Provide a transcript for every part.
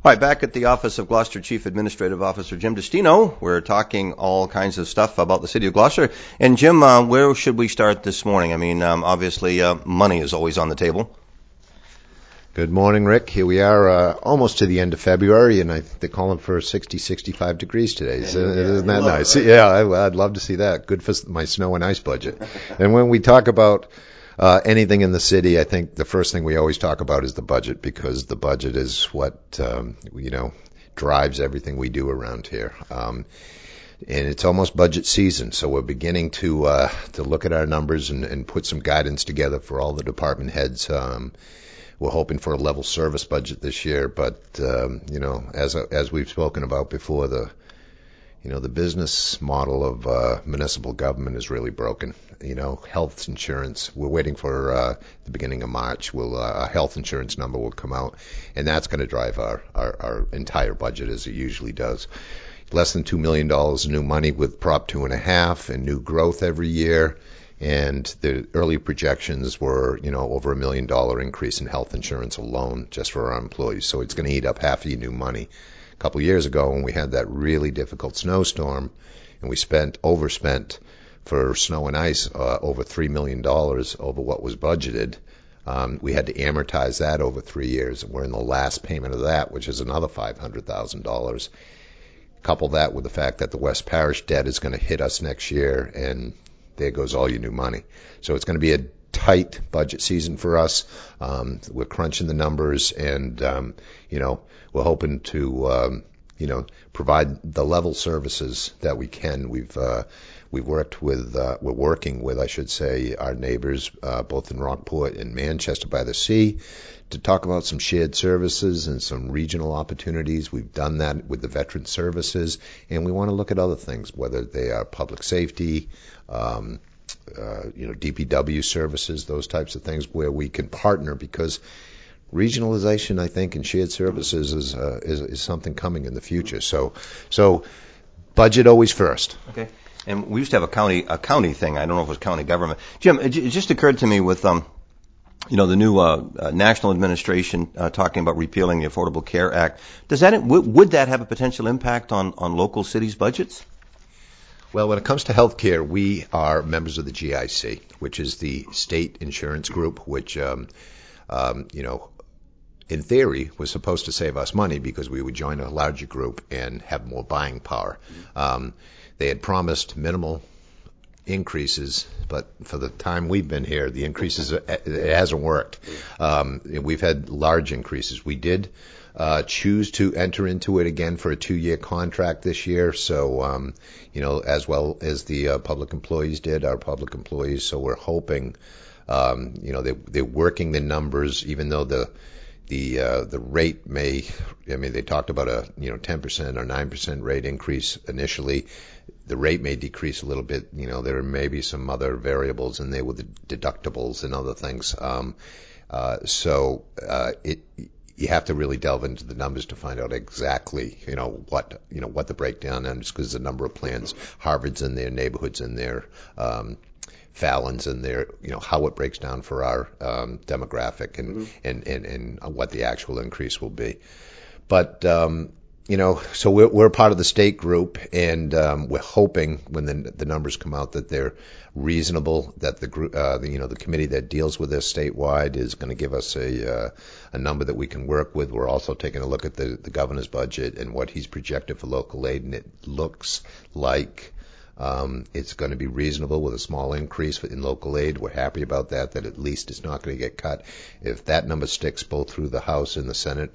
Hi, back at the office of Gloucester Chief Administrative Officer Jim Destino. We're talking all kinds of stuff about the city of Gloucester. And Jim, where should we start this morning? I mean, obviously, money is always on the table. Good morning, Rick. Here we are, almost to the end of February, and they're calling for 60, 65 degrees today. Isn't that nice? Yeah, I'd love to see that. Good for my snow and ice budget. And when we talk about anything in the city, I think the first thing we always talk about is the budget, because the budget is what, drives everything we do around here. And it's almost budget season, so we're beginning to look at our numbers and put some guidance together for all the department heads. We're hoping for a level service budget this year, but as we've spoken about before, the business model of municipal government is really broken. Health insurance, we're waiting for the beginning of March. A health insurance number will come out, and that's going to drive our entire budget, as it usually does. Less than $2 million in new money with Prop 2.5 and new growth every year. And the early projections were, over $1 million increase in health insurance alone just for our employees. So it's going to eat up half of your new money. A couple of years ago, when we had that really difficult snowstorm, and we overspent for snow and ice over $3 million over what was budgeted, we had to amortize that over 3 years. And we're in the last payment of that, which is another $500,000. Couple that with the fact that the West Parish debt is going to hit us next year, and there goes all your new money. So it's going to be a tight budget season for us. We're crunching the numbers, and we're hoping to provide the level services that we can. We're working with, I should say, our neighbors both in Rockport and Manchester by the Sea to talk about some shared services and some regional opportunities. We've done that with the veteran services, and we want to look at other things, whether they are public safety, DPW services, those types of things where we can partner, because regionalization, I think, and shared services is something coming in the future. So budget always first. Okay. And we used to have a county thing. I don't know if it was county government. Jim, it just occurred to me with the new national administration talking about repealing the Affordable Care Act. Would that have a potential impact on local cities' budgets? Well, when it comes to health care, we are members of the GIC, which is the state insurance group, which, in theory, was supposed to save us money because we would join a larger group and have more buying power. They had promised minimal increases, but for the time we've been here, the increases, it hasn't worked. We've had large increases. We did choose to enter into it again for a 2-year contract this year. So, as well as the public employees did, our public employees. So we're hoping, they're working the numbers, even though the rate they talked about a 10% or 9% rate increase initially. The rate may decrease a little bit. There may be some other variables in there with the deductibles and other things. You have to really delve into the numbers to find out exactly, what the breakdown is, because the number of plans, Harvard's in there, Neighborhood's in there, Fallon's in there, how it breaks down for our demographic and what the actual increase will be. But, so we're part of the state group, and we're hoping when the numbers come out that they're reasonable, that the group, the committee that deals with this statewide is going to give us a number that we can work with. We're also taking a look at the governor's budget and what he's projected for local aid, and it looks like it's going to be reasonable with a small increase in local aid. We're happy about that at least it's not going to get cut. If that number sticks both through the House and the Senate,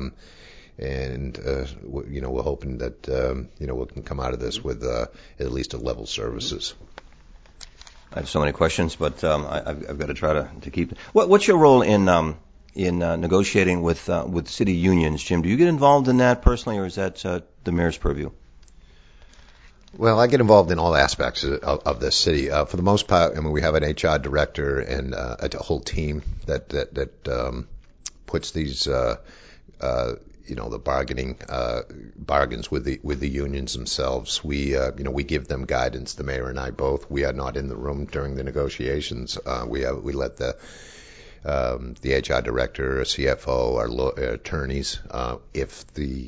we're hoping that, we can come out of this with at least a level services. I have so many questions, but I've got to try to keep. What's your role in negotiating with city unions, Jim? Do you get involved in that personally, or is that the mayor's purview? Well, I get involved in all aspects of this city. For the most part, we have an HR director and a whole team that puts these the bargains with the unions themselves. We give them guidance. The mayor and I both. We are not in the room during the negotiations. We let the the HR director, our CFO, our attorneys. If the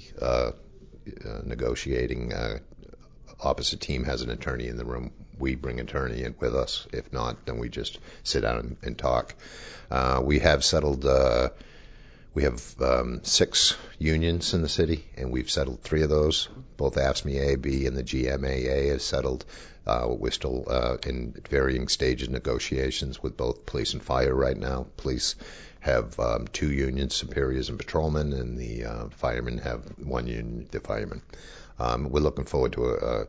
negotiating opposite team has an attorney in the room, we bring an attorney in with us. If not, then we just sit down and talk. We have settled. We have 6 unions in the city, and we've settled 3 of those. Both AFSCME AB and the GMAA have settled. We're still in varying stages of negotiations with both police and fire right now. Police have 2 unions, superiors and patrolmen, and the firemen have 1 union, the firemen. We're looking forward to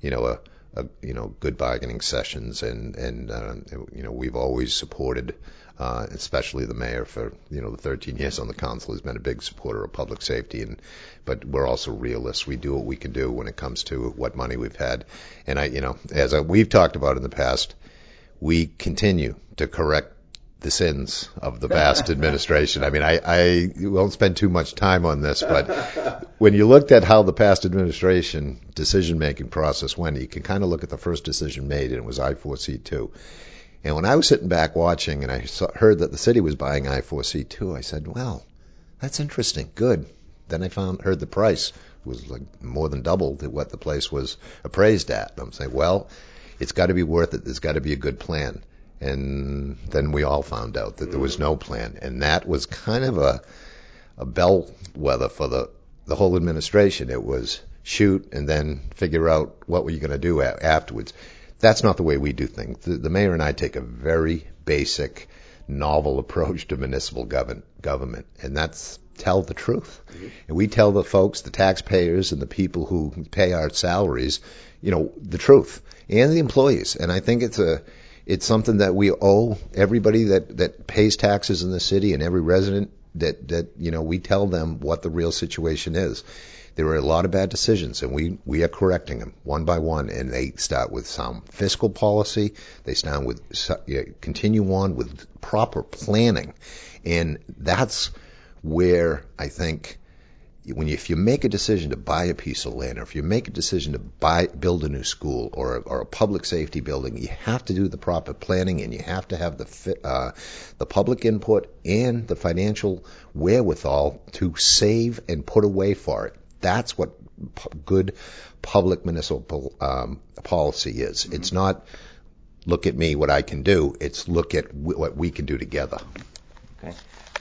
good bargaining sessions, and we've always supported, especially the mayor for the 13 years on the council. Has been a big supporter of public safety, but we're also realists. We do what we can do when it comes to what money we've had, and we've talked about in the past, we continue to correct the sins of the past administration. I mean, I won't spend too much time on this, but when you looked at how the past administration decision-making process went, you can kind of look at the first decision made, and it was I-4C2. And when I was sitting back watching and I heard that the city was buying I-4C2, I said, well, that's interesting, good. Then I heard the price was like more than double what the place was appraised at. And I'm saying, well, it's got to be worth it. There's got to be a good plan. And then we all found out that there was no plan. And that was kind of a bellwether for the whole administration. It was shoot and then figure out what were you going to do afterwards. That's not the way we do things. The mayor and I take a very basic, novel approach to municipal government, and that's tell the truth. Mm-hmm. And we tell the folks, the taxpayers and the people who pay our salaries, the truth, and the employees. And I think it's something that we owe everybody that pays taxes in the city, and every resident that we tell them what the real situation is. There are a lot of bad decisions, and we are correcting them one by one, and they start with some fiscal policy. They start with continue on with proper planning, and that's where I think if you make a decision to buy a piece of land, or if you make a decision to build a new school or a public safety building, you have to do the proper planning, and you have to have the public input and the financial wherewithal to save and put away for it. That's what good public municipal policy is. Mm-hmm. It's not look at me, what I can do. It's look at what we can do together. Okay.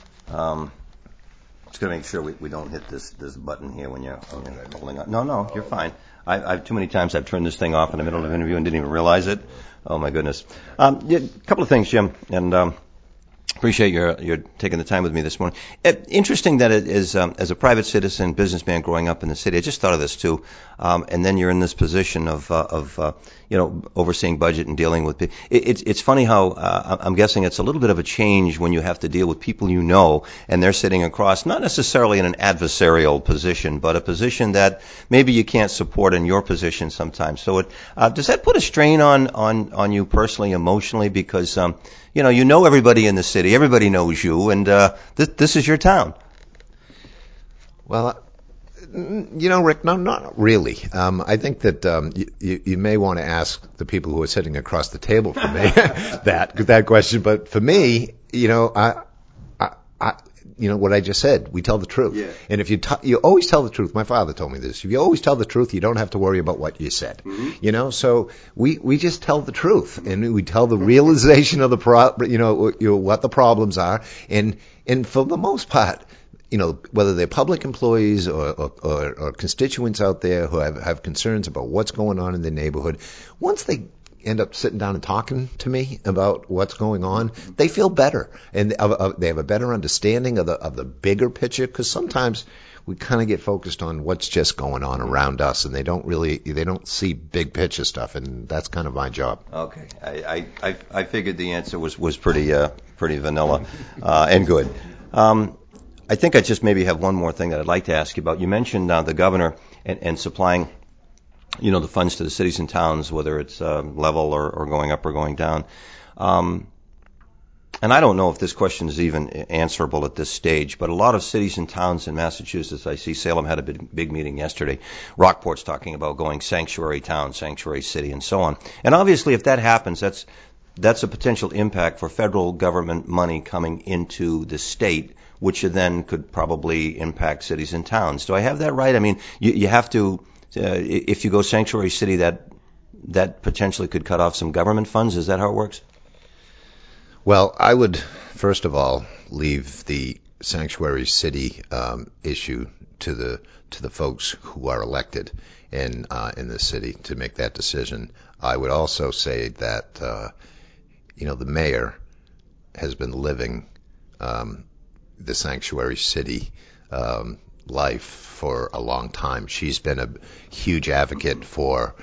Just going to make sure we don't hit this button here when you're holding on. No, you're fine. I've too many times I've turned this thing off in the middle of an interview and didn't even realize it. Oh, my goodness. A couple of things, Jim, and appreciate your taking the time with me this morning. Interesting that it is, as a private citizen, businessman growing up in the city, I just thought of this too, and then you're in this position of overseeing budget and dealing with people. It's funny how I'm guessing it's a little bit of a change when you have to deal with people and they're sitting across, not necessarily in an adversarial position, but a position that maybe you can't support in your position sometimes. So does that put a strain on you personally, emotionally, because you know everybody in the city, everybody knows you, and this is your town. Well, Rick, no, not really. I think that you may want to ask the people who are sitting across the table from me that question. But for me, what I just said, we tell the truth. Yeah. And if you always tell the truth. My father told me this. If you always tell the truth, you don't have to worry about what you said. Mm-hmm. So we just tell the truth, and we tell the realization of what the problems are, and for the most part, whether they're public employees or constituents out there who have concerns about what's going on in the neighborhood, once they end up sitting down and talking to me about what's going on, they feel better, and they have a better understanding of the bigger picture, because sometimes we kind of get focused on what's just going on around us, and they don't see big picture stuff, and that's kind of my job. Okay, I figured the answer was pretty vanilla and good. I think I just maybe have one more thing that I'd like to ask you about. You mentioned the governor and supplying the funds to the cities and towns, whether it's level or going up or going down. And I don't know if this question is even answerable at this stage, but a lot of cities and towns in Massachusetts, I see Salem had a big meeting yesterday. Rockport's talking about going sanctuary town, sanctuary city, and so on. And obviously, if that happens, that's a potential impact for federal government money coming into the state, which then could probably impact cities and towns. Do I have that right? I mean, you have to, if you go sanctuary city, that potentially could cut off some government funds. Is that how it works? Well, I would, first of all, leave the sanctuary city issue to the folks who are elected in the city to make that decision. I would also say that the mayor has been living the sanctuary city life for a long time. She's been a huge advocate for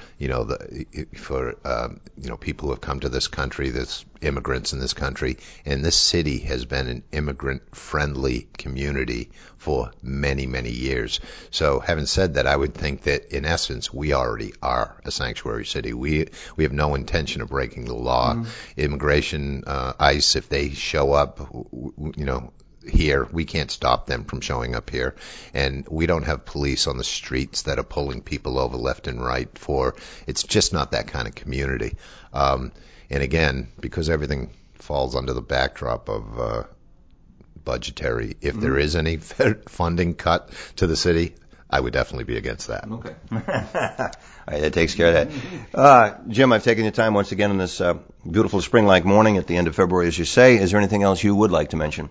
people who have come to this country, this immigrants in this country, and this city has been an immigrant-friendly community for many, many years. So, having said that, I would think that in essence we already are a sanctuary city. We have no intention of breaking the law. Mm-hmm. Immigration, ICE, if they show up, here, we can't stop them from showing up here, and we don't have police on the streets that are pulling people over left and right it's just not that kind of community. And again, because everything falls under the backdrop of budgetary, if there is any funding cut to the city, I would definitely be against that. Okay. All right, that takes care of that. Jim, I've taken your time once again on this beautiful spring-like morning at the end of February, as you say. Is there anything else you would like to mention?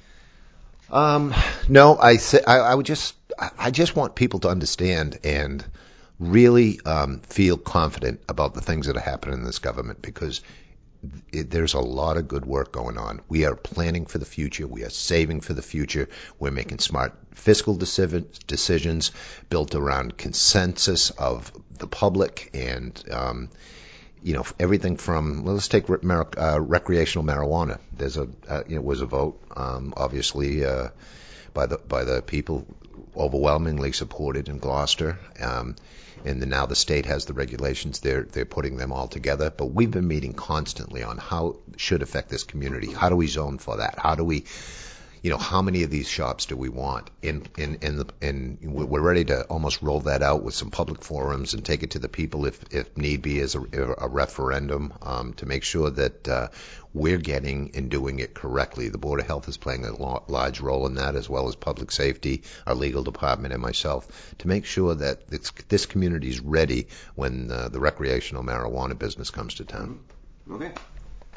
No, I just want people to understand and really feel confident about the things that are happening in this government, because there's a lot of good work going on. We are planning for the future. We are saving for the future. We're making smart fiscal decisions built around consensus of the public and everything from, let's take recreational marijuana. There's was a vote, obviously, by the people overwhelmingly supported in Gloucester, and now the state has the regulations. They're putting them all together. But we've been meeting constantly on how it should affect this community. How do we zone for that? How do we how many of these shops do we want? And we're ready to almost roll that out with some public forums and take it to the people if need be as a referendum to make sure that we're getting and doing it correctly. The Board of Health is playing a large role in that, as well as public safety, our legal department, and myself, to make sure that this community is ready when the recreational marijuana business comes to town. Okay.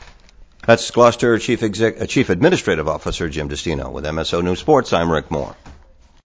That's Gloucester Chief Administrative Officer Jim Destino with MSO News Sports. I'm Rick Moore.